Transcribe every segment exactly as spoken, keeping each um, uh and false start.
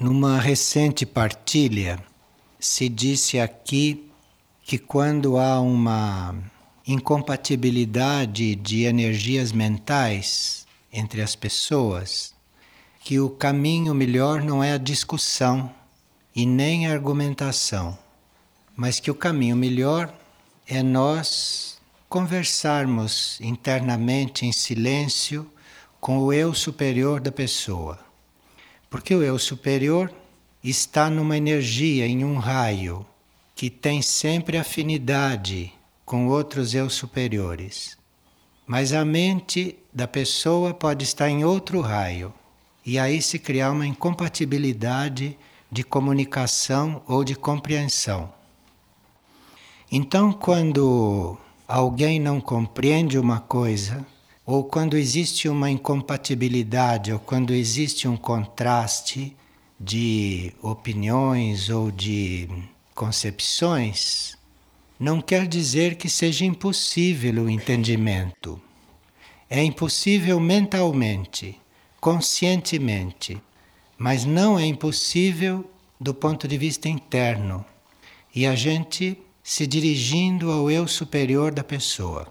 Numa recente partilha, se disse aqui que quando há uma incompatibilidade de energias mentais entre as pessoas, que o caminho melhor não é a discussão e nem a argumentação, mas que o caminho melhor é nós conversarmos internamente em silêncio com o eu superior da pessoa. Porque o eu superior está numa energia, em um raio, que tem sempre afinidade com outros eu superiores. Mas a mente da pessoa pode estar em outro raio, e aí se criar uma incompatibilidade de comunicação ou de compreensão. Então, quando alguém não compreende uma coisa, ou quando existe uma incompatibilidade, ou quando existe um contraste de opiniões ou de concepções, não quer dizer que seja impossível o entendimento. É impossível mentalmente, conscientemente, mas não é impossível do ponto de vista interno. E a gente se dirigindo ao eu superior da pessoa.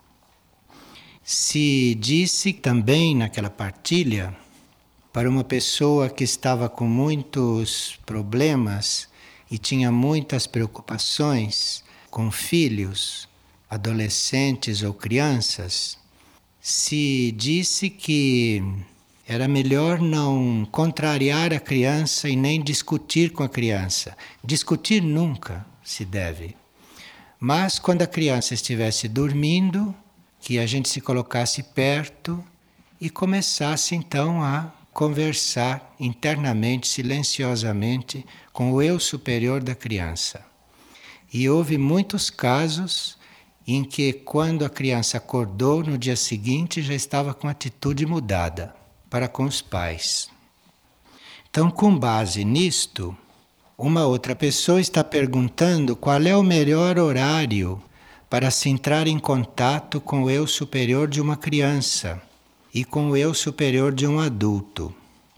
Se disse também naquela partilha, para uma pessoa que estava com muitos problemas e tinha muitas preocupações com filhos, adolescentes ou crianças, se disse que era melhor não contrariar a criança e nem discutir com a criança. Discutir nunca se deve. Mas quando a criança estivesse dormindo, que a gente se colocasse perto e começasse então a conversar internamente, silenciosamente, com o eu superior da criança. E houve muitos casos em que quando a criança acordou no dia seguinte já estava com atitude mudada para com os pais. Então, com base nisto, uma outra pessoa está perguntando qual é o melhor horário para se entrar em contato com o eu superior de uma criança e com o eu superior de um adulto.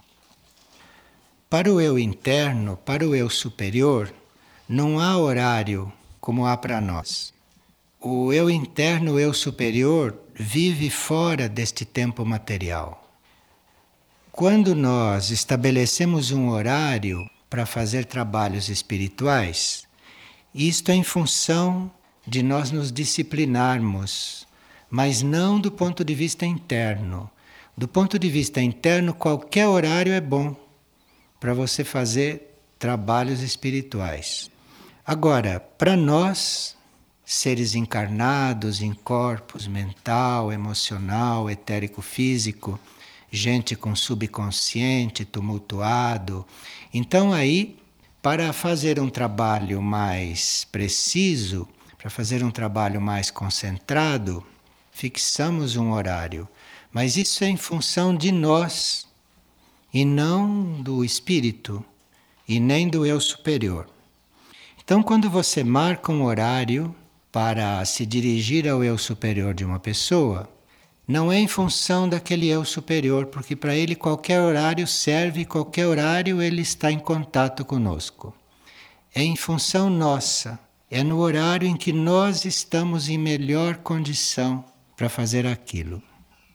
Para o eu interno, para o eu superior, não há horário como há para nós. O eu interno, o eu superior, vive fora deste tempo material. Quando nós estabelecemos um horário para fazer trabalhos espirituais, isto é em função de nós nos disciplinarmos, mas não do ponto de vista interno. Do ponto de vista interno, qualquer horário é bom para você fazer trabalhos espirituais. Agora, para nós, seres encarnados em corpos mental, emocional, etérico-físico, gente com subconsciente tumultuado, então aí, para fazer um trabalho mais preciso, para fazer um trabalho mais concentrado, fixamos um horário. Mas isso é em função de nós, e não do espírito, e nem do eu superior. Então, quando você marca um horário para se dirigir ao eu superior de uma pessoa, não é em função daquele eu superior, porque para ele qualquer horário serve, qualquer horário ele está em contato conosco. É em função nossa. É no horário em que nós estamos em melhor condição para fazer aquilo.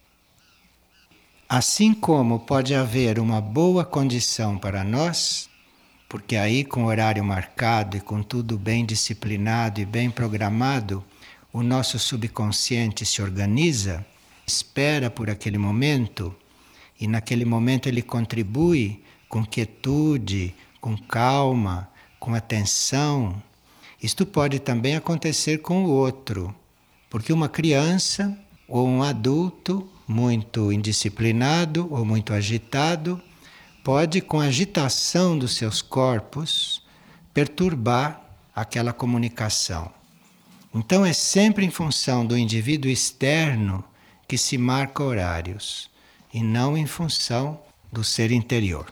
Assim como pode haver uma boa condição para nós, porque aí com o horário marcado e com tudo bem disciplinado e bem programado, o nosso subconsciente se organiza, espera por aquele momento e naquele momento ele contribui com quietude, com calma, com atenção. Isto pode também acontecer com o outro, porque uma criança ou um adulto muito indisciplinado ou muito agitado pode, com a agitação dos seus corpos, perturbar aquela comunicação. Então é sempre em função do indivíduo externo que se marca horários, e não em função do ser interior.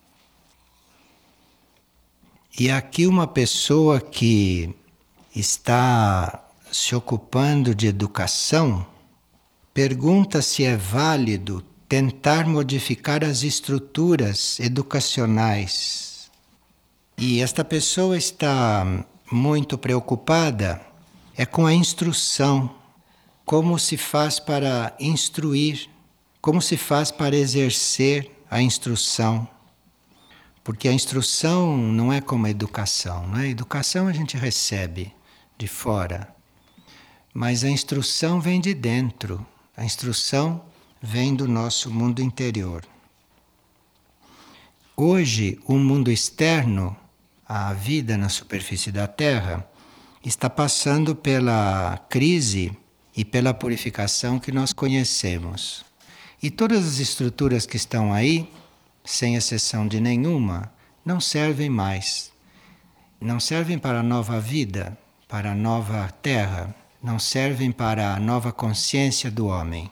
E aqui uma pessoa que está se ocupando de educação pergunta se é válido tentar modificar as estruturas educacionais. E esta pessoa está muito preocupada é com a instrução, como se faz para instruir, como se faz para exercer a instrução. Porque a instrução não é como a educação, não é? A educação a gente recebe de fora, mas a instrução vem de dentro, a instrução vem do nosso mundo interior. Hoje, o mundo externo, a vida na superfície da Terra, está passando pela crise e pela purificação que nós conhecemos. E todas as estruturas que estão aí, sem exceção de nenhuma, não servem mais. Não servem para a nova vida, para a nova terra, não servem para a nova consciência do homem.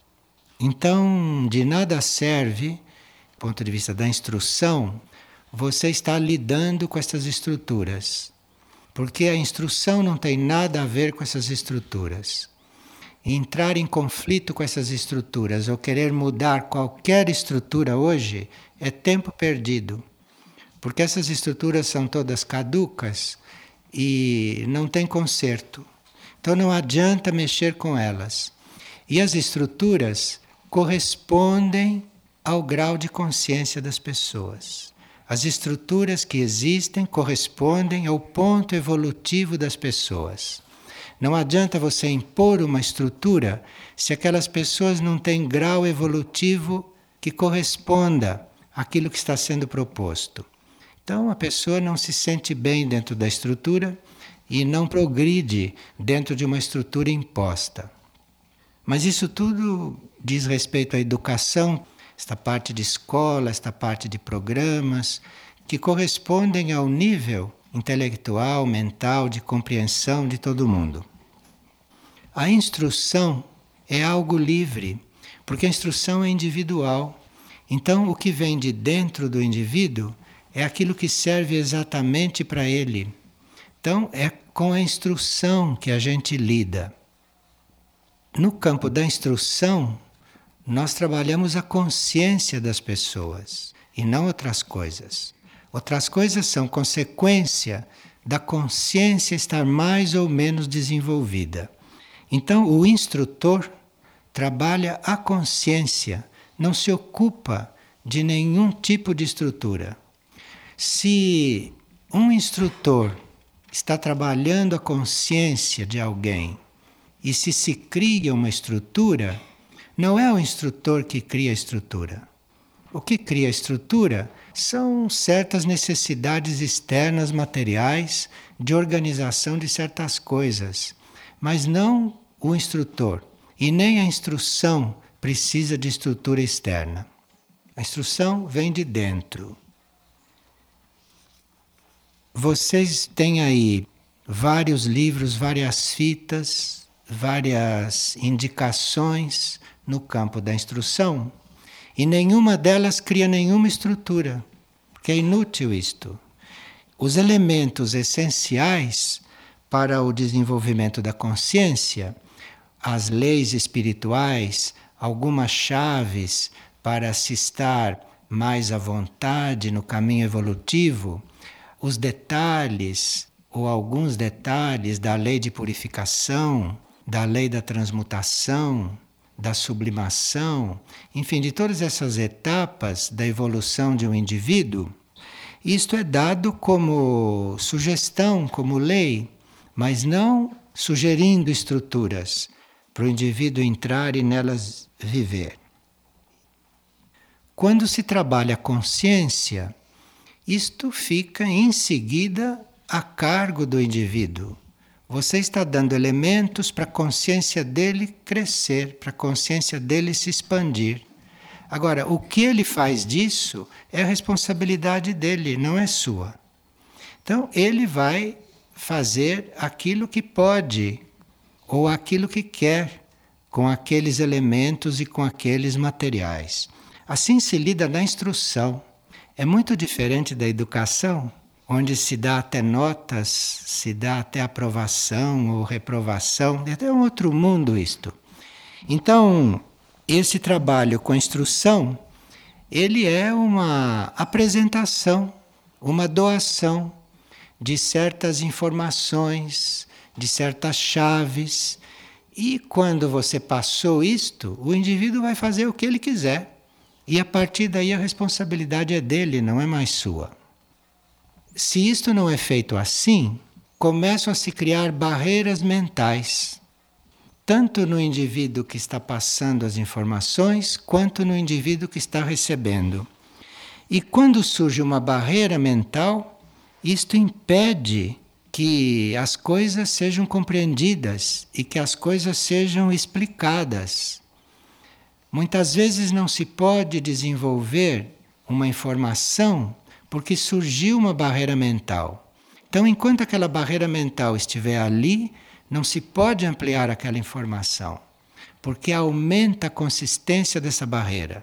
Então, de nada serve, do ponto de vista da instrução, você estar lidando com essas estruturas. Porque a instrução não tem nada a ver com essas estruturas. Entrar em conflito com essas estruturas ou querer mudar qualquer estrutura hoje é tempo perdido. Porque essas estruturas são todas caducas e não tem conserto. Então não adianta mexer com elas. E as estruturas correspondem ao grau de consciência das pessoas. As estruturas que existem correspondem ao ponto evolutivo das pessoas. Não adianta você impor uma estrutura se aquelas pessoas não têm grau evolutivo que corresponda àquilo que está sendo proposto. Então a pessoa não se sente bem dentro da estrutura e não progride dentro de uma estrutura imposta. Mas isso tudo diz respeito à educação, esta parte de escola, esta parte de programas, que correspondem ao nível intelectual, mental, de compreensão de todo mundo. A instrução é algo livre, porque a instrução é individual. Então, o que vem de dentro do indivíduo é aquilo que serve exatamente para ele. Então, é com a instrução que a gente lida. No campo da instrução, nós trabalhamos a consciência das pessoas e não outras coisas. Outras coisas são consequência da consciência estar mais ou menos desenvolvida. Então, o instrutor trabalha a consciência, não se ocupa de nenhum tipo de estrutura. Se um instrutor está trabalhando a consciência de alguém e se se cria uma estrutura, não é o instrutor que cria a estrutura. O que cria a estrutura são certas necessidades externas materiais de organização de certas coisas, mas não o instrutor. E nem a instrução precisa de estrutura externa. A instrução vem de dentro. Vocês têm aí vários livros, várias fitas, várias indicações no campo da instrução, e nenhuma delas cria nenhuma estrutura, porque é inútil isto. Os elementos essenciais para o desenvolvimento da consciência, as leis espirituais, algumas chaves para se estar mais à vontade no caminho evolutivo, os detalhes ou alguns detalhes da lei de purificação, da lei da transmutação, da sublimação, enfim, de todas essas etapas da evolução de um indivíduo, isto é dado como sugestão, como lei, mas não sugerindo estruturas para o indivíduo entrar e nelas viver. Quando se trabalha a consciência, isto fica em seguida a cargo do indivíduo. Você está dando elementos para a consciência dele crescer, para a consciência dele se expandir. Agora, o que ele faz disso é a responsabilidade dele, não é sua. Então, ele vai fazer aquilo que pode ou aquilo que quer com aqueles elementos e com aqueles materiais. Assim se lida na instrução. É muito diferente da educação, onde se dá até notas, se dá até aprovação ou reprovação, é até um outro mundo isto. Então, esse trabalho com a instrução, ele é uma apresentação, uma doação de certas informações, de certas chaves. E quando você passou isto, o indivíduo vai fazer o que ele quiser. E a partir daí a responsabilidade é dele, não é mais sua. Se isto não é feito assim, começam a se criar barreiras mentais, tanto no indivíduo que está passando as informações, quanto no indivíduo que está recebendo. E quando surge uma barreira mental, isto impede que as coisas sejam compreendidas e que as coisas sejam explicadas. Muitas vezes não se pode desenvolver uma informação porque surgiu uma barreira mental. Então, enquanto aquela barreira mental estiver ali, não se pode ampliar aquela informação, porque aumenta a consistência dessa barreira.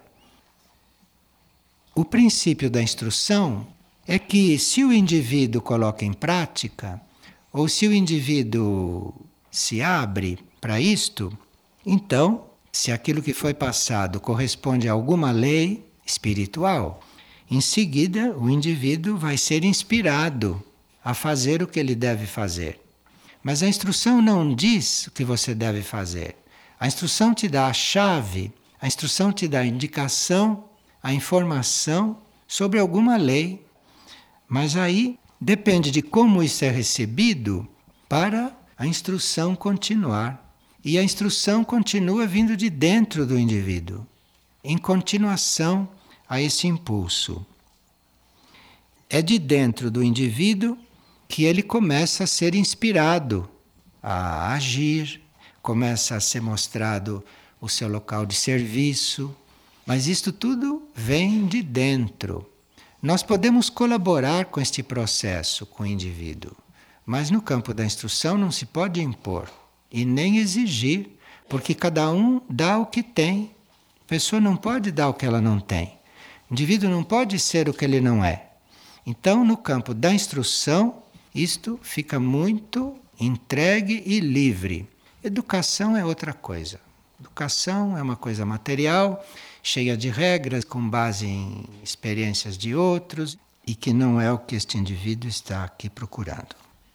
O princípio da instrução é que, se o indivíduo coloca em prática, ou se o indivíduo se abre para isto, então, se aquilo que foi passado corresponde a alguma lei espiritual, em seguida o indivíduo vai ser inspirado a fazer o que ele deve fazer. Mas a instrução não diz o que você deve fazer. A instrução te dá a chave, a instrução te dá a indicação, a informação sobre alguma lei. Mas aí depende de como isso é recebido para a instrução continuar. E a instrução continua vindo de dentro do indivíduo, em continuação a esse impulso. É de dentro do indivíduo que ele começa a ser inspirado a agir, começa a ser mostrado o seu local de serviço, mas isto tudo vem de dentro. Nós podemos colaborar com este processo com o indivíduo, mas no campo da instrução não se pode impor e nem exigir, porque cada um dá o que tem. A pessoa não pode dar o que ela não tem. O indivíduo não pode ser o que ele não é. Então, no campo da instrução, isto fica muito entregue e livre. Educação é outra coisa. Educação é uma coisa material, cheia de regras, com base em experiências de outros, e que não é o que este indivíduo está aqui procurando.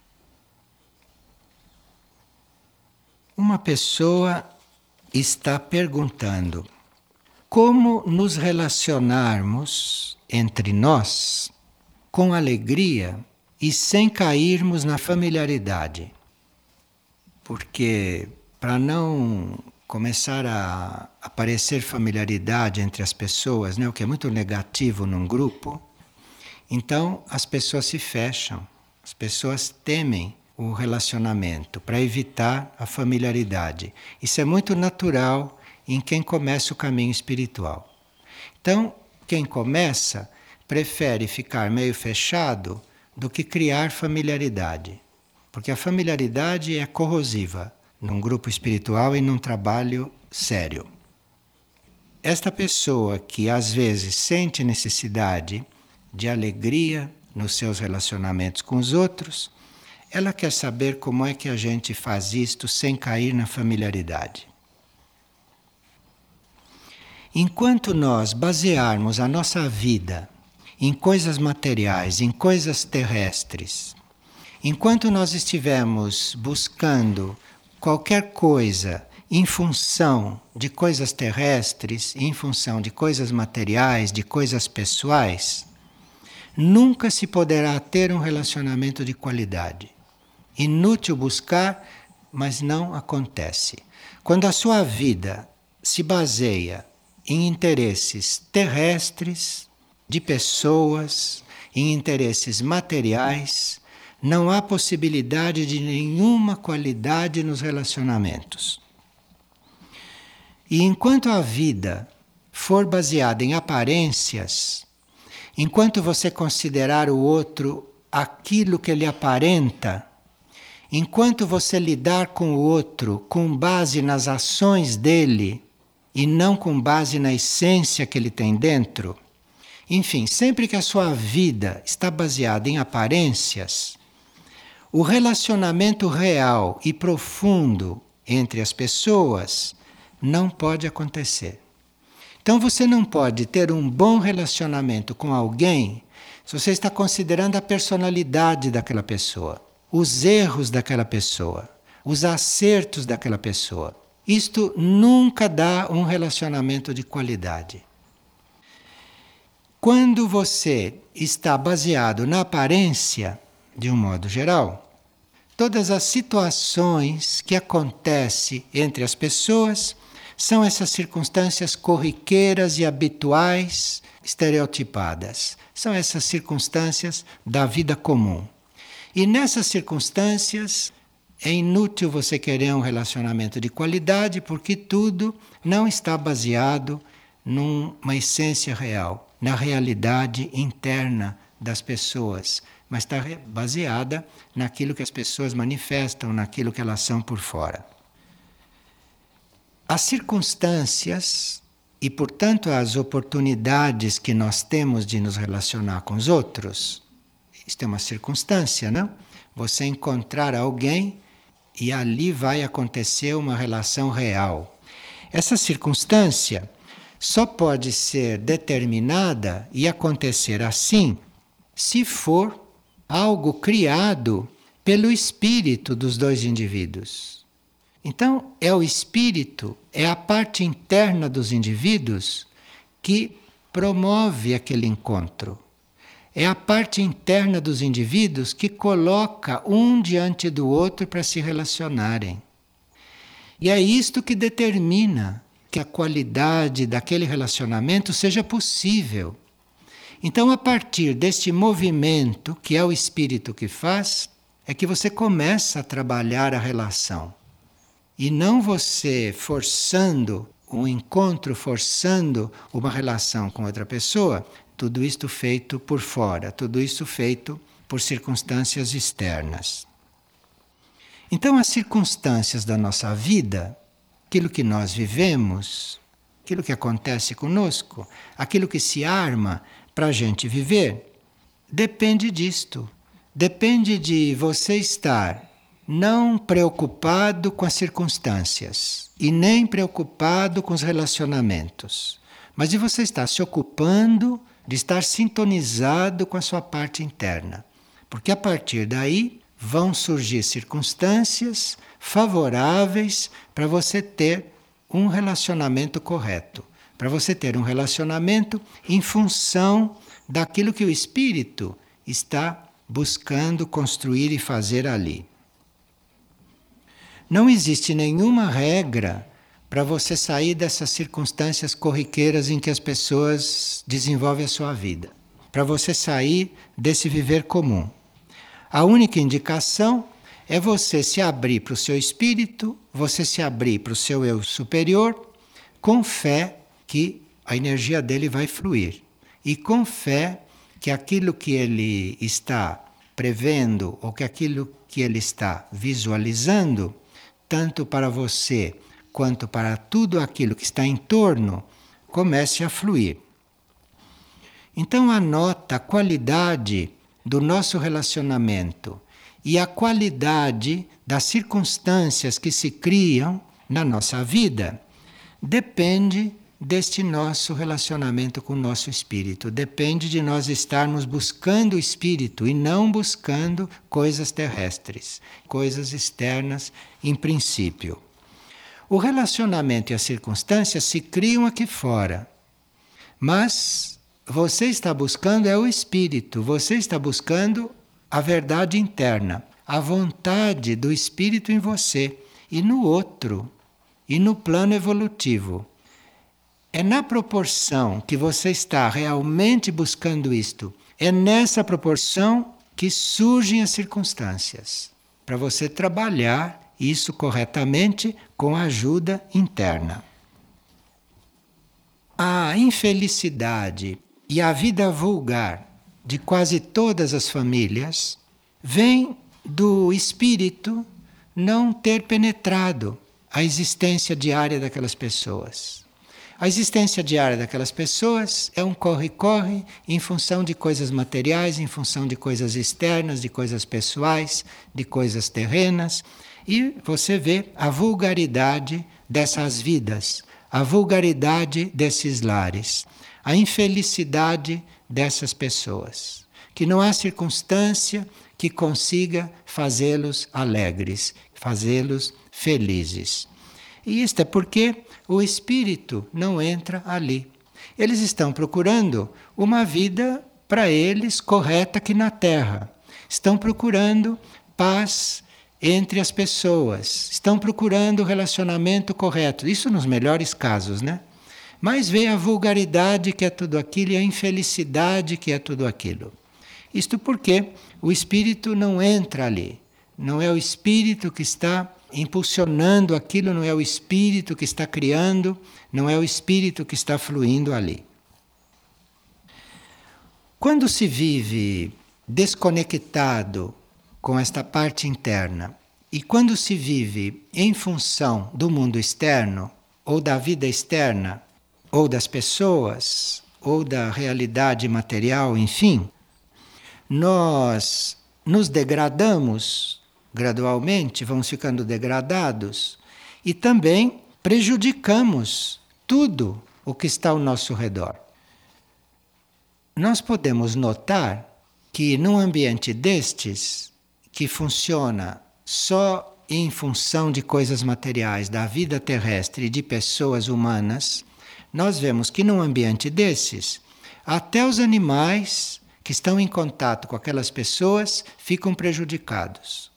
Uma pessoa está perguntando como nos relacionarmos entre nós com alegria e sem cairmos na familiaridade. Porque para não começar a aparecer familiaridade entre as pessoas, né, o que é muito negativo num grupo, então as pessoas se fecham, as pessoas temem o relacionamento para evitar a familiaridade. Isso é muito natural em quem começa o caminho espiritual. Então, quem começa prefere ficar meio fechado do que criar familiaridade, porque a familiaridade é corrosiva num grupo espiritual e num trabalho sério. Esta pessoa que às vezes sente necessidade de alegria nos seus relacionamentos com os outros, ela quer saber como é que a gente faz isto sem cair na familiaridade. Enquanto nós basearmos a nossa vida em coisas materiais, em coisas terrestres, enquanto nós estivermos buscando qualquer coisa em função de coisas terrestres, em função de coisas materiais, de coisas pessoais, nunca se poderá ter um relacionamento de qualidade. Inútil buscar, mas não acontece. Quando a sua vida se baseia em interesses terrestres, de pessoas, em interesses materiais, não há possibilidade de nenhuma qualidade nos relacionamentos. E enquanto a vida for baseada em aparências, enquanto você considerar o outro aquilo que ele aparenta, enquanto você lidar com o outro com base nas ações dele e não com base na essência que ele tem dentro, enfim, sempre que a sua vida está baseada em aparências, o relacionamento real e profundo entre as pessoas não pode acontecer. Então você não pode ter um bom relacionamento com alguém se você está considerando a personalidade daquela pessoa, os erros daquela pessoa, os acertos daquela pessoa. Isto nunca dá um relacionamento de qualidade. Quando você está baseado na aparência, de um modo geral, todas as situações que acontecem entre as pessoas são essas circunstâncias corriqueiras e habituais, estereotipadas. São essas circunstâncias da vida comum. E nessas circunstâncias é inútil você querer um relacionamento de qualidade, porque tudo não está baseado numa essência real, na realidade interna das pessoas, mas está baseada naquilo que as pessoas manifestam, naquilo que elas são por fora. As circunstâncias e, portanto, as oportunidades que nós temos de nos relacionar com os outros, isto é uma circunstância, não? Você encontrar alguém e ali vai acontecer uma relação real. Essa circunstância só pode ser determinada e acontecer assim se for algo criado pelo espírito dos dois indivíduos. Então, é o espírito, é a parte interna dos indivíduos que promove aquele encontro. É a parte interna dos indivíduos que coloca um diante do outro para se relacionarem. E é isto que determina que a qualidade daquele relacionamento seja possível. Então, a partir deste movimento, que é o espírito que faz, é que você começa a trabalhar a relação. E não você forçando um encontro, forçando uma relação com outra pessoa, tudo isto feito por fora, tudo isso feito por circunstâncias externas. Então, as circunstâncias da nossa vida, aquilo que nós vivemos, aquilo que acontece conosco, aquilo que se arma para a gente viver, depende disto. Depende de você estar não preocupado com as circunstâncias e nem preocupado com os relacionamentos, mas de você estar se ocupando de estar sintonizado com a sua parte interna. Porque a partir daí vão surgir circunstâncias favoráveis para você ter um relacionamento correto, para você ter um relacionamento em função daquilo que o espírito está buscando construir e fazer ali. Não existe nenhuma regra para você sair dessas circunstâncias corriqueiras em que as pessoas desenvolvem a sua vida, para você sair desse viver comum. A única indicação é você se abrir para o seu espírito, você se abrir para o seu eu superior, com fé que a energia dele vai fluir. E com fé que aquilo que ele está prevendo ou que aquilo que ele está visualizando, tanto para você quanto para tudo aquilo que está em torno, comece a fluir. Então anota a qualidade do nosso relacionamento e a qualidade das circunstâncias que se criam na nossa vida depende deste nosso relacionamento com o nosso espírito. Depende de nós estarmos buscando o espírito e não buscando coisas terrestres, coisas externas em princípio. O relacionamento e as circunstâncias se criam aqui fora, mas você está buscando é o espírito, você está buscando a verdade interna, a vontade do espírito em você e no outro, e no plano evolutivo. É na proporção que você está realmente buscando isto, é nessa proporção que surgem as circunstâncias, para você trabalhar isso corretamente com a ajuda interna. A infelicidade e a vida vulgar de quase todas as famílias vem do espírito não ter penetrado a existência diária daquelas pessoas. A existência diária daquelas pessoas é um corre-corre em função de coisas materiais, em função de coisas externas, de coisas pessoais, de coisas terrenas. E você vê a vulgaridade dessas vidas, a vulgaridade desses lares, a infelicidade dessas pessoas, que não há circunstância que consiga fazê-los alegres, fazê-los felizes. E isto é porque o espírito não entra ali. Eles estão procurando uma vida para eles correta aqui na Terra. Estão procurando paz entre as pessoas. Estão procurando o relacionamento correto. Isso nos melhores casos, né? Mas vê a vulgaridade que é tudo aquilo e a infelicidade que é tudo aquilo. Isto porque o espírito não entra ali. Não é o espírito que está impulsionando aquilo, não é o espírito que está criando, não é o espírito que está fluindo ali. Quando se vive desconectado com esta parte interna e quando se vive em função do mundo externo, ou da vida externa, ou das pessoas, ou da realidade material, enfim, nós nos degradamos gradualmente, vamos ficando degradados e também prejudicamos tudo o que está ao nosso redor. Nós podemos notar que num ambiente destes, que funciona só em função de coisas materiais, da vida terrestre e de pessoas humanas, nós vemos que num ambiente desses, até os animais que estão em contato com aquelas pessoas ficam prejudicados.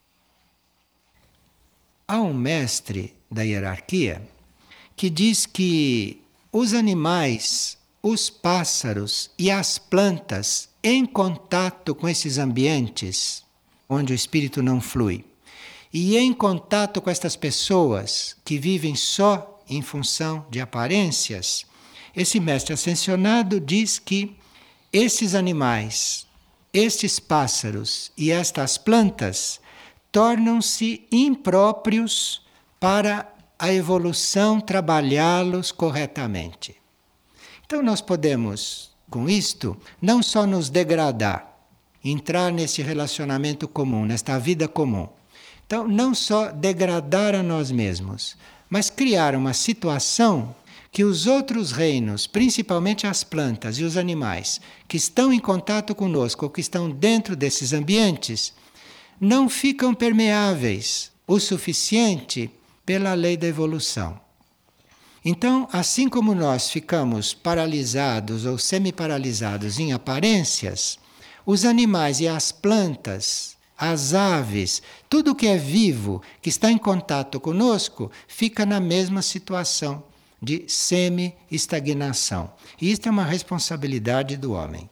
Há um mestre da hierarquia que diz que os animais, os pássaros e as plantas em contato com esses ambientes onde o espírito não flui e em contato com estas pessoas que vivem só em função de aparências, esse mestre ascensionado diz que esses animais, estes pássaros e estas plantas tornam-se impróprios para a evolução trabalhá-los corretamente. Então nós podemos, com isto, não só nos degradar, entrar nesse relacionamento comum, nesta vida comum. Então, não só degradar a nós mesmos, mas criar uma situação que os outros reinos, principalmente as plantas e os animais, que estão em contato conosco ou que estão dentro desses ambientes, não ficam permeáveis o suficiente pela lei da evolução. Então, assim como nós ficamos paralisados ou semi-paralisados em aparências, os animais e as plantas, as aves, tudo que é vivo, que está em contato conosco, fica na mesma situação de semi-estagnação. E isto é uma responsabilidade do homem.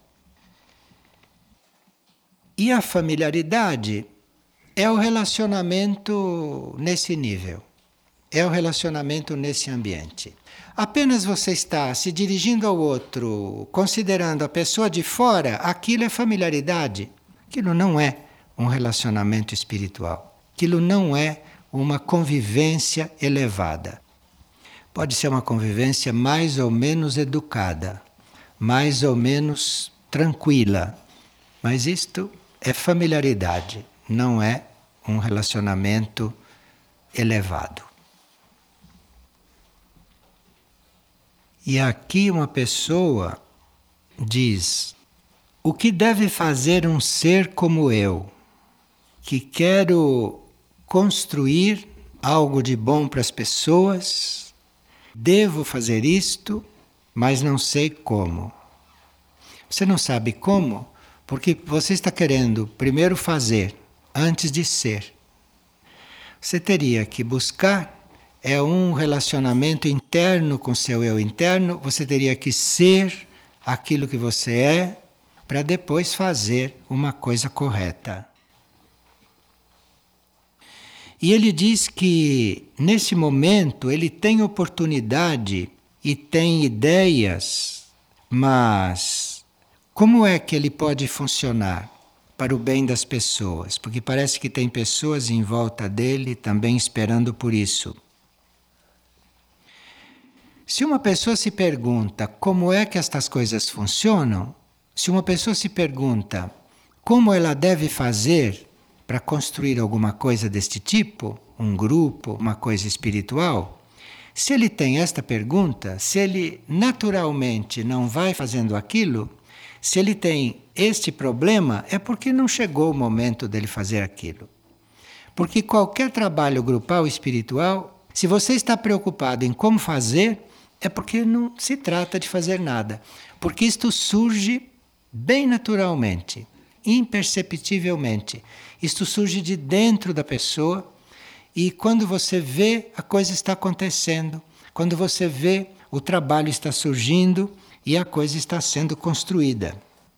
E a familiaridade é o relacionamento nesse nível. É o relacionamento nesse ambiente. Apenas você está se dirigindo ao outro, considerando a pessoa de fora, aquilo é familiaridade. Aquilo não é um relacionamento espiritual. Aquilo não é uma convivência elevada. Pode ser uma convivência mais ou menos educada, mais ou menos tranquila, mas isto é familiaridade, não é um relacionamento elevado. E aqui uma pessoa diz: o que deve fazer um ser como eu, que quero construir algo de bom para as pessoas, devo fazer isto, mas não sei como. Você não sabe como, porque você está querendo primeiro fazer, antes de ser. Você teria que buscar é um relacionamento interno com seu eu interno, você teria que ser aquilo que você é para depois fazer uma coisa correta. E ele diz que nesse momento ele tem oportunidade e tem ideias, mas como é que ele pode funcionar para o bem das pessoas? Porque parece que tem pessoas em volta dele também esperando por isso. Se uma pessoa se pergunta como é que estas coisas funcionam, se uma pessoa se pergunta como ela deve fazer para construir alguma coisa deste tipo, um grupo, uma coisa espiritual, Se ele tem esta pergunta, se ele naturalmente não vai fazendo aquilo, se ele tem este problema, é porque não chegou o momento dele fazer aquilo. Porque qualquer trabalho grupal espiritual, se você está preocupado em como fazer, é porque não se trata de fazer nada. Porque isto surge bem naturalmente, imperceptivelmente. Isto surge de dentro da pessoa e quando você vê, a coisa está acontecendo. Quando você vê, o trabalho está surgindo e a coisa está sendo construída.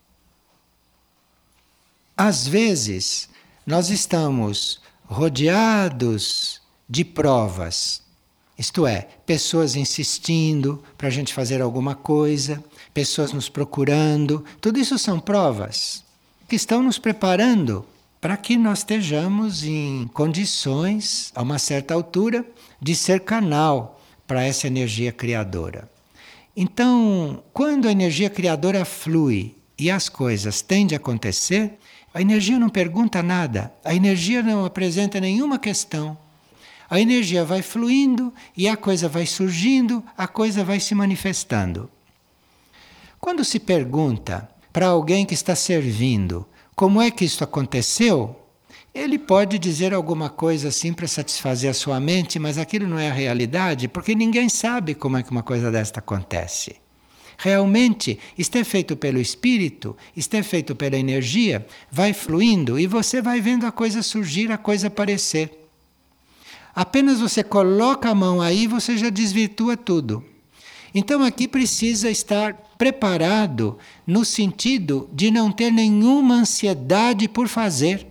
Às vezes, nós estamos rodeados de provas. Isto é, pessoas insistindo para a gente fazer alguma coisa, pessoas nos procurando. Tudo isso são provas que estão nos preparando para que nós estejamos em condições, a uma certa altura, de ser canal para essa energia criadora. Então, quando a energia criadora flui e as coisas tendem a acontecer, a energia não pergunta nada, a energia não apresenta nenhuma questão. A energia vai fluindo e a coisa vai surgindo, a coisa vai se manifestando. Quando se pergunta para alguém que está servindo como é que isso aconteceu, ele pode dizer alguma coisa assim para satisfazer a sua mente, mas aquilo não é a realidade, porque ninguém sabe como é que uma coisa desta acontece. Realmente, isto é feito pelo espírito, isto é feito pela energia, vai fluindo e você vai vendo a coisa surgir, a coisa aparecer. Apenas você coloca a mão aí, você já desvirtua tudo. Então aqui precisa estar preparado no sentido de não ter nenhuma ansiedade por fazer.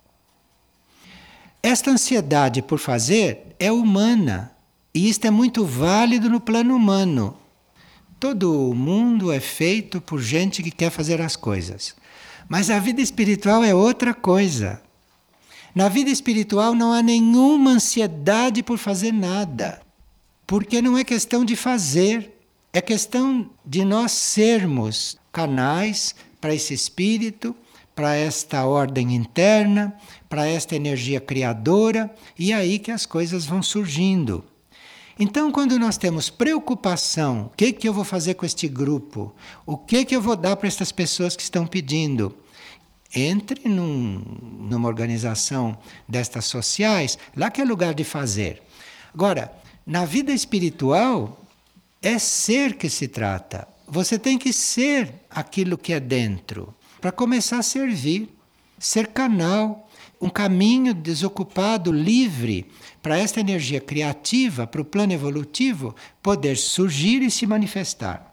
Esta ansiedade por fazer é humana e isto é muito válido no plano humano. Todo mundo é feito por gente que quer fazer as coisas. Mas a vida espiritual é outra coisa. Na vida espiritual não há nenhuma ansiedade por fazer nada. Porque não é questão de fazer, é questão de nós sermos canais para esse espírito, para esta ordem interna, para esta energia criadora, e é aí que as coisas vão surgindo. Então, quando nós temos preocupação, o que, que eu vou fazer com este grupo? O que, que eu vou dar para estas pessoas que estão pedindo? Entre num, numa organização destas sociais, lá que é lugar de fazer. Agora, na vida espiritual, é ser que se trata. Você tem que ser aquilo que é dentro, para começar a servir, ser canal, um caminho desocupado, livre, para esta energia criativa, para o plano evolutivo, poder surgir e se manifestar.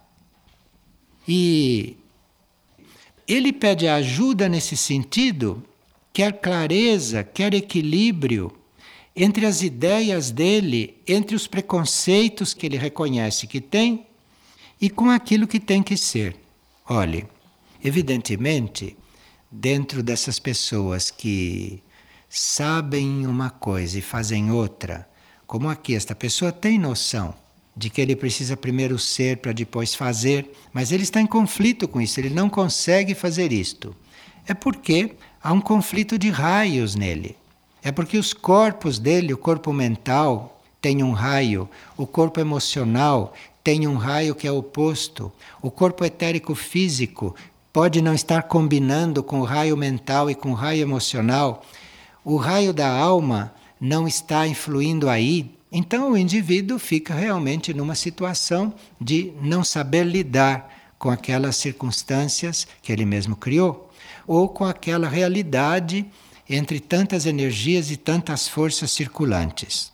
E ele pede ajuda nesse sentido, quer clareza, quer equilíbrio entre as ideias dele, entre os preconceitos que ele reconhece que tem e com aquilo que tem que ser. Olhe, evidentemente, dentro dessas pessoas que sabem uma coisa e fazem outra, como aqui, esta pessoa tem noção de que ele precisa primeiro ser para depois fazer, mas ele está em conflito com isso, ele não consegue fazer isto. É porque há um conflito de raios nele. É porque os corpos dele, o corpo mental tem um raio, o corpo emocional tem um raio que é oposto, o corpo etérico físico pode não estar combinando com o raio mental e com o raio emocional, o raio da alma não está influindo aí. Então o indivíduo fica realmente numa situação de não saber lidar com aquelas circunstâncias que ele mesmo criou, ou com aquela realidade entre tantas energias e tantas forças circulantes.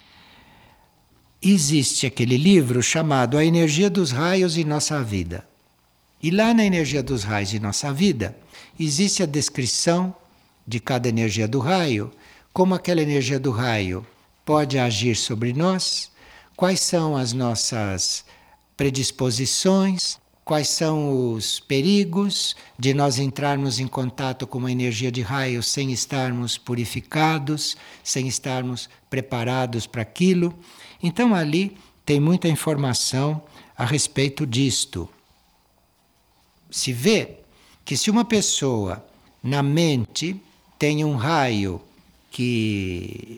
Existe aquele livro chamado A Energia dos Raios em Nossa Vida. E lá na Energia dos Raios em Nossa Vida, existe a descrição de cada energia do raio, como aquela energia do raio pode agir sobre nós, quais são as nossas predisposições, quais são os perigos de nós entrarmos em contato com uma energia de raio sem estarmos purificados, sem estarmos preparados para aquilo. Então ali tem muita informação a respeito disto. Se vê que se uma pessoa na mente tem um raio que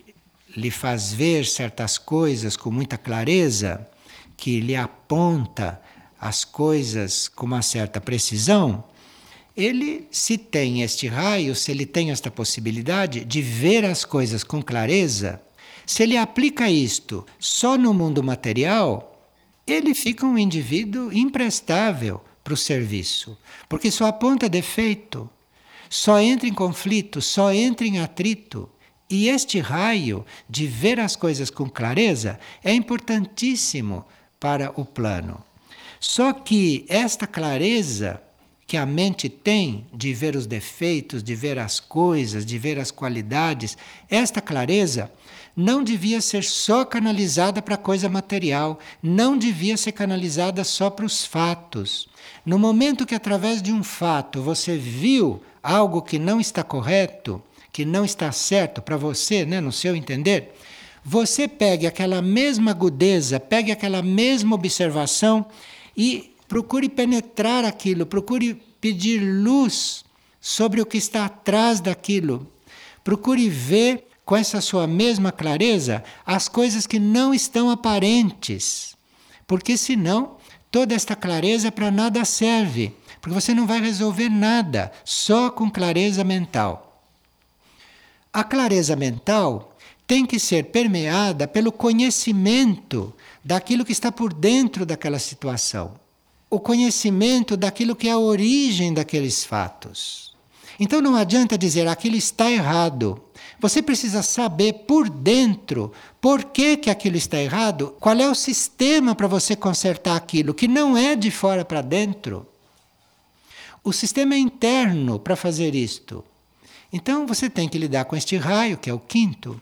lhe faz ver certas coisas com muita clareza, que lhe aponta as coisas com uma certa precisão, ele, se tem este raio, se ele tem esta possibilidade de ver as coisas com clareza, se ele aplica isto só no mundo material, ele fica um indivíduo imprestável para o serviço, porque só aponta defeito, só entra em conflito, só entra em atrito. E este raio de ver as coisas com clareza é importantíssimo para o plano. Só que esta clareza que a mente tem de ver os defeitos, de ver as coisas, de ver as qualidades, esta clareza não devia ser só canalizada para a coisa material, não devia ser canalizada só para os fatos. No momento que através de um fato você viu algo que não está correto, que não está certo para você, né, no seu entender, você pegue aquela mesma agudeza, pegue aquela mesma observação e procure penetrar aquilo, procure pedir luz sobre o que está atrás daquilo. Procure ver com essa sua mesma clareza as coisas que não estão aparentes, porque senão toda esta clareza para nada serve, porque você não vai resolver nada só com clareza mental. A clareza mental tem que ser permeada pelo conhecimento daquilo que está por dentro daquela situação, o conhecimento daquilo que é a origem daqueles fatos. Então não adianta dizer aquilo está errado. Você precisa saber por dentro por que, que aquilo está errado, qual é o sistema para você consertar aquilo, que não é de fora para dentro. O sistema é interno para fazer isto. Então você tem que lidar com este raio, que é o quinto,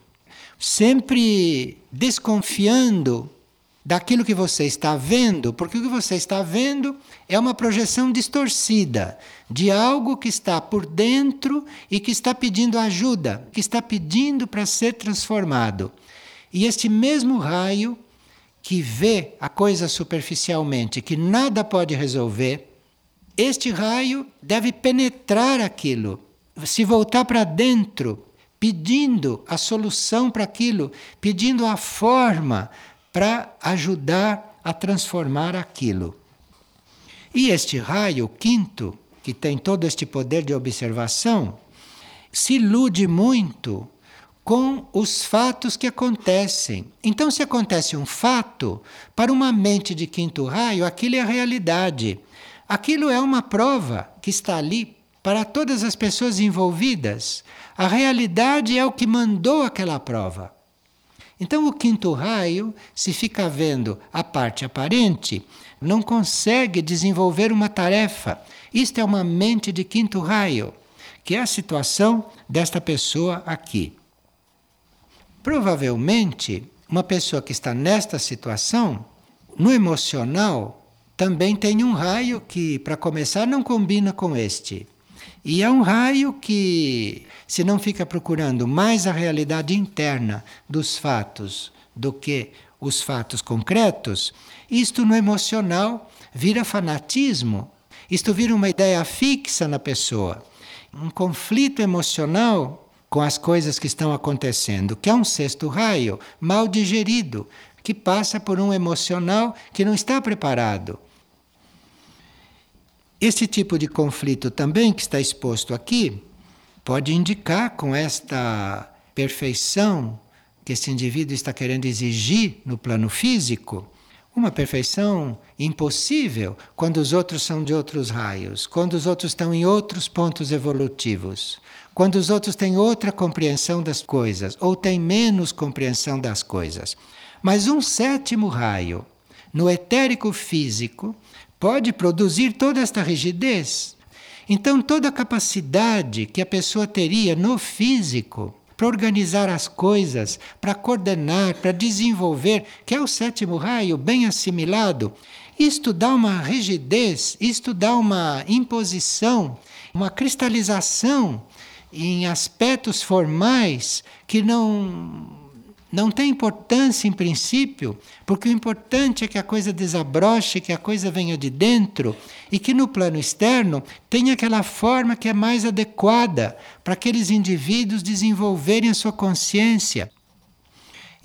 sempre desconfiando daquilo que você está vendo, porque o que você está vendo é uma projeção distorcida de algo que está por dentro e que está pedindo ajuda, que está pedindo para ser transformado. E este mesmo raio que vê a coisa superficialmente, que nada pode resolver, este raio deve penetrar aquilo, se voltar para dentro, pedindo a solução para aquilo, pedindo a forma para ajudar a transformar aquilo. E este raio, quinto, que tem todo este poder de observação, se ilude muito com os fatos que acontecem. Então, se acontece um fato, para uma mente de quinto raio, aquilo é a realidade. Aquilo é uma prova que está ali para todas as pessoas envolvidas. A realidade é o que mandou aquela prova. Então o quinto raio, se fica vendo a parte aparente, não consegue desenvolver uma tarefa. Isto é uma mente de quinto raio, que é a situação desta pessoa aqui. Provavelmente, uma pessoa que está nesta situação, no emocional, também tem um raio que, para começar, não combina com este. E é um raio que, se não fica procurando mais a realidade interna dos fatos do que os fatos concretos, isto no emocional vira fanatismo, isto vira uma ideia fixa na pessoa, um conflito emocional com as coisas que estão acontecendo, que é um sexto raio mal digerido, que passa por um emocional que não está preparado. Este tipo de conflito também que está exposto aqui pode indicar, com esta perfeição que esse indivíduo está querendo exigir no plano físico, uma perfeição impossível quando os outros são de outros raios, quando os outros estão em outros pontos evolutivos, quando os outros têm outra compreensão das coisas ou têm menos compreensão das coisas. Mas um sétimo raio, no etérico físico, pode produzir toda esta rigidez. Então, toda a capacidade que a pessoa teria no físico para organizar as coisas, para coordenar, para desenvolver, que é o sétimo raio bem assimilado, isto dá uma rigidez, isto dá uma imposição, uma cristalização em aspectos formais que não... Não tem importância em princípio, porque o importante é que a coisa desabroche, que a coisa venha de dentro e que no plano externo tenha aquela forma que é mais adequada para aqueles indivíduos desenvolverem a sua consciência.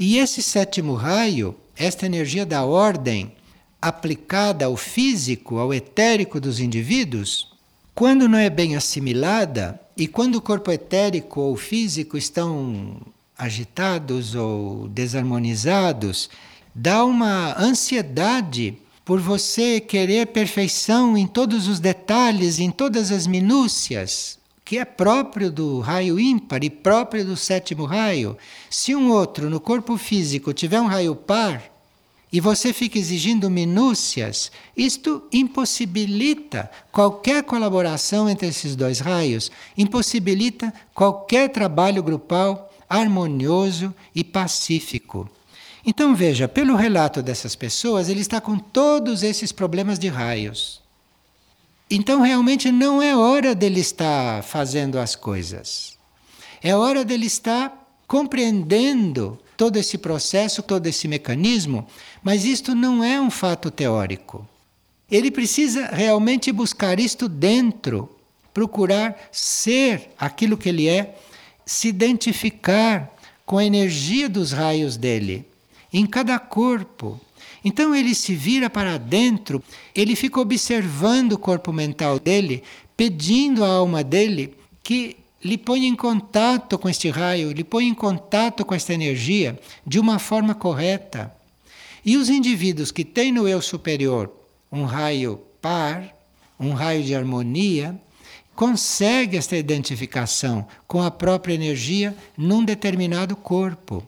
E esse sétimo raio, esta energia da ordem aplicada ao físico, ao etérico dos indivíduos, quando não é bem assimilada e quando o corpo etérico ou físico estão agitados ou desarmonizados, dá uma ansiedade por você querer perfeição em todos os detalhes, em todas as minúcias, que é próprio do raio ímpar e próprio do sétimo raio. Se um outro no corpo físico tiver um raio par e você fica exigindo minúcias, isto impossibilita qualquer colaboração entre esses dois raios, impossibilita qualquer trabalho grupal harmonioso e pacífico. Então veja, pelo relato dessas pessoas, ele está com todos esses problemas de raios. Então realmente não é hora dele estar fazendo as coisas. É hora dele estar compreendendo todo esse processo, todo esse mecanismo, mas isto não é um fato teórico. Ele precisa realmente buscar isto dentro, procurar ser aquilo que ele é, se identificar com a energia dos raios dele, em cada corpo. Então ele se vira para dentro, ele fica observando o corpo mental dele, pedindo à alma dele que lhe ponha em contato com este raio, lhe ponha em contato com esta energia de uma forma correta. E os indivíduos que têm no eu superior um raio par, um raio de harmonia, conseguem esta identificação com a própria energia num determinado corpo.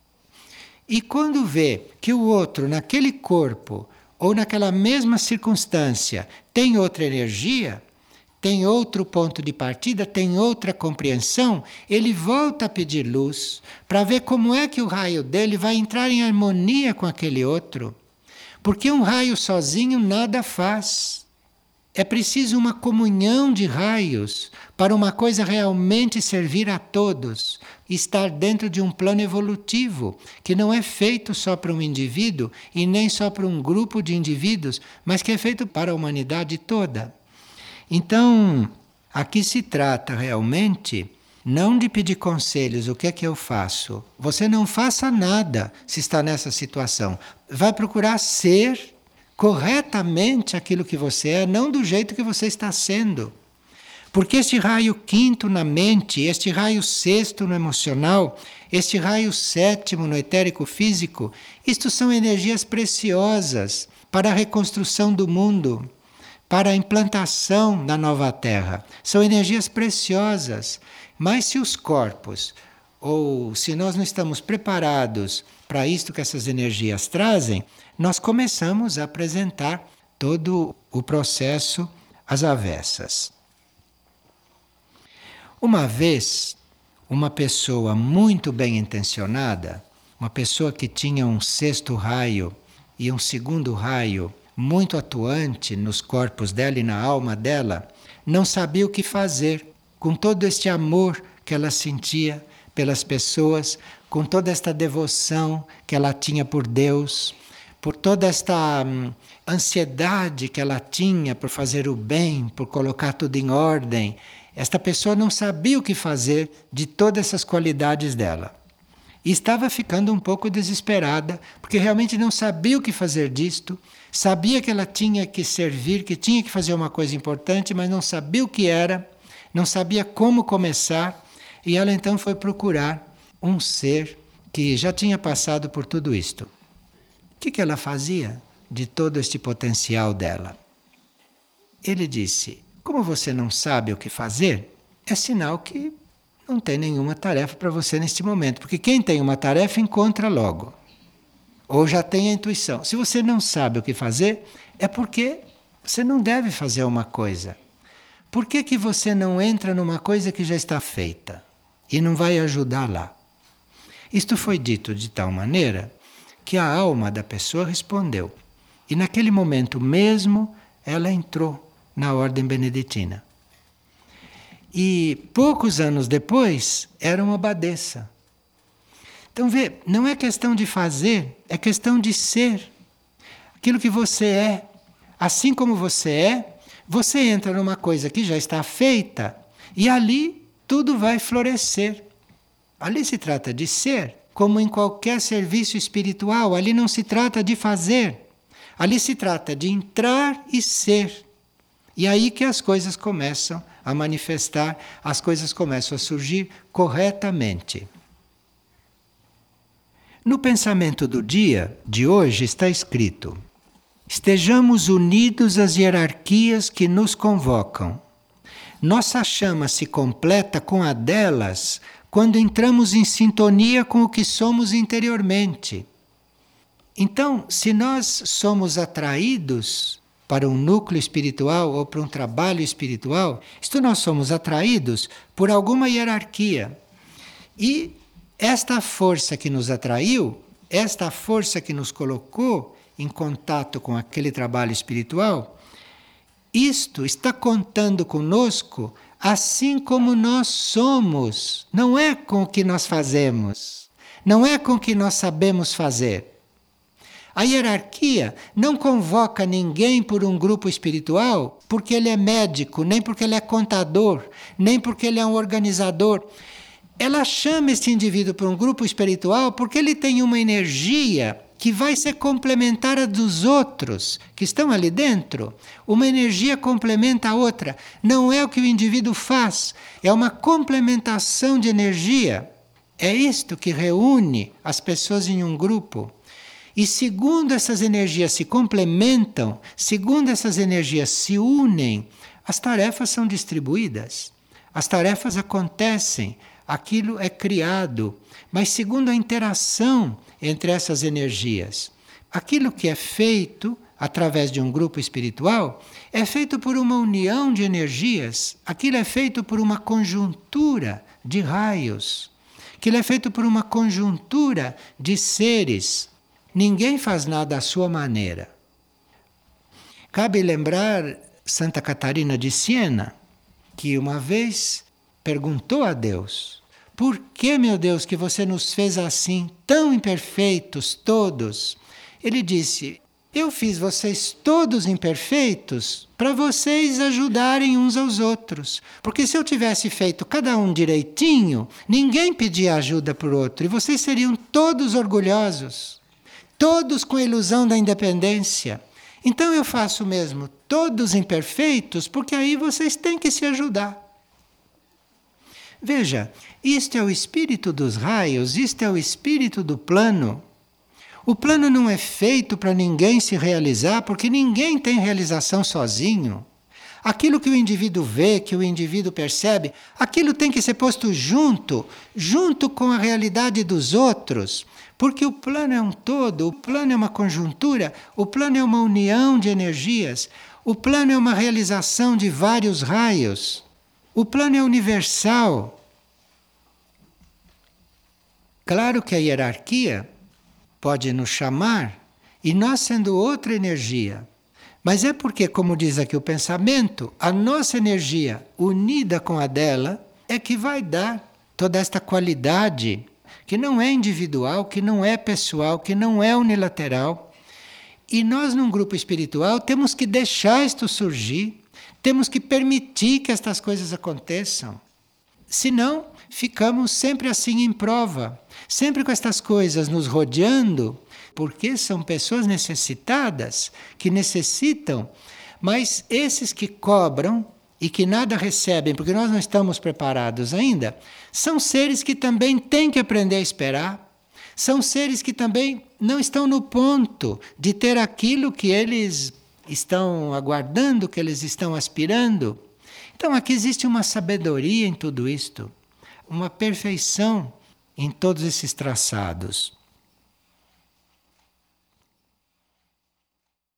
E quando vê que o outro, naquele corpo, ou naquela mesma circunstância, tem outra energia, tem outro ponto de partida, tem outra compreensão, ele volta a pedir luz para ver como é que o raio dele vai entrar em harmonia com aquele outro. Porque um raio sozinho nada faz. É preciso uma comunhão de raios para uma coisa realmente servir a todos, estar dentro de um plano evolutivo, que não é feito só para um indivíduo e nem só para um grupo de indivíduos, mas que é feito para a humanidade toda. Então, aqui se trata realmente não de pedir conselhos, o que é que eu faço? Você não faça nada se está nessa situação. Vai procurar ser corretamente aquilo que você é, não do jeito que você está sendo. Porque este raio quinto na mente, este raio sexto no emocional, este raio sétimo no etérico físico, isto são energias preciosas para a reconstrução do mundo, para a implantação da nova Terra. São energias preciosas. Mas se os corpos, ou se nós não estamos preparados para isto que essas energias trazem, nós começamos a apresentar todo o processo às avessas. Uma vez, uma pessoa muito bem intencionada, uma pessoa que tinha um sexto raio e um segundo raio muito atuante nos corpos dela e na alma dela, não sabia o que fazer com todo este amor que ela sentia pelas pessoas, com toda esta devoção que ela tinha por Deus, por toda esta hum, ansiedade que ela tinha por fazer o bem, por colocar tudo em ordem. Esta pessoa não sabia o que fazer de todas essas qualidades dela. E estava ficando um pouco desesperada, porque realmente não sabia o que fazer disto, sabia que ela tinha que servir, que tinha que fazer uma coisa importante, mas não sabia o que era, não sabia como começar, e ela então foi procurar um ser que já tinha passado por tudo isto. O que, que ela fazia de todo este potencial dela? Ele disse: como você não sabe o que fazer, é sinal que não tem nenhuma tarefa para você neste momento. Porque quem tem uma tarefa encontra logo. Ou já tem a intuição. Se você não sabe o que fazer, é porque você não deve fazer uma coisa. Por que que você não entra numa coisa que já está feita e não vai ajudar lá? Isto foi dito de tal maneira que a alma da pessoa respondeu. E naquele momento mesmo, ela entrou na ordem beneditina. E poucos anos depois, era uma abadesa. Então vê, não é questão de fazer, é questão de ser. Aquilo que você é, assim como você é, você entra numa coisa que já está feita e ali tudo vai florescer. Ali se trata de ser. como em qualquer serviço espiritual. Ali não se trata de fazer, ali se trata de entrar e ser. E aí que as coisas começam a manifestar, as coisas começam a surgir corretamente. No pensamento do dia de hoje está escrito: estejamos unidos às hierarquias que nos convocam. Nossa chama se completa com a delas quando entramos em sintonia com o que somos interiormente. Então, se nós somos atraídos para um núcleo espiritual ou para um trabalho espiritual, isto nós somos atraídos por alguma hierarquia. E esta força que nos atraiu, esta força que nos colocou em contato com aquele trabalho espiritual, isto está contando conosco assim como nós somos. Não é com o que nós fazemos, não é com o que nós sabemos fazer. A hierarquia não convoca ninguém por um grupo espiritual porque ele é médico, nem porque ele é contador, nem porque ele é um organizador. Ela chama esse indivíduo para um grupo espiritual porque ele tem uma energia que vai ser complementar a dos outros que estão ali dentro. Uma energia complementa a outra. Não é o que o indivíduo faz, é uma complementação de energia. É isto que reúne as pessoas em um grupo. E segundo essas energias se complementam, segundo essas energias se unem, as tarefas são distribuídas, as tarefas acontecem, aquilo é criado, mas segundo a interação entre essas energias. Aquilo que é feito através de um grupo espiritual é feito por uma união de energias, aquilo é feito por uma conjuntura de raios, aquilo é feito por uma conjuntura de seres. Ninguém faz nada à sua maneira. Cabe lembrar Santa Catarina de Siena, que uma vez perguntou a Deus: por que, meu Deus, que você nos fez assim, tão imperfeitos todos? Ele disse: eu fiz vocês todos imperfeitos para vocês ajudarem uns aos outros. Porque se eu tivesse feito cada um direitinho, ninguém pedia ajuda para o outro e vocês seriam todos orgulhosos. Todos com a ilusão da independência. Então eu faço mesmo todos imperfeitos, porque aí vocês têm que se ajudar. Veja, isto é o espírito dos raios, isto é o espírito do plano. O plano não é feito para ninguém se realizar, porque ninguém tem realização sozinho. Aquilo que o indivíduo vê, que o indivíduo percebe, aquilo tem que ser posto junto, junto com a realidade dos outros. Porque o plano é um todo, o plano é uma conjuntura, o plano é uma união de energias, o plano é uma realização de vários raios, o plano é universal. Claro que a hierarquia pode nos chamar, e nós sendo outra energia, mas é porque, como diz aqui o pensamento, a nossa energia unida com a dela é que vai dar toda esta qualidade que não é individual, que não é pessoal, que não é unilateral. E nós, num grupo espiritual, temos que deixar isto surgir, temos que permitir que estas coisas aconteçam. Senão, ficamos sempre assim em prova, sempre com estas coisas nos rodeando, porque são pessoas necessitadas, que necessitam, mas esses que cobram e que nada recebem, porque nós não estamos preparados ainda, são seres que também têm que aprender a esperar, são seres que também não estão no ponto de ter aquilo que eles estão aguardando, que eles estão aspirando. Então aqui existe uma sabedoria em tudo isto, uma perfeição em todos esses traçados.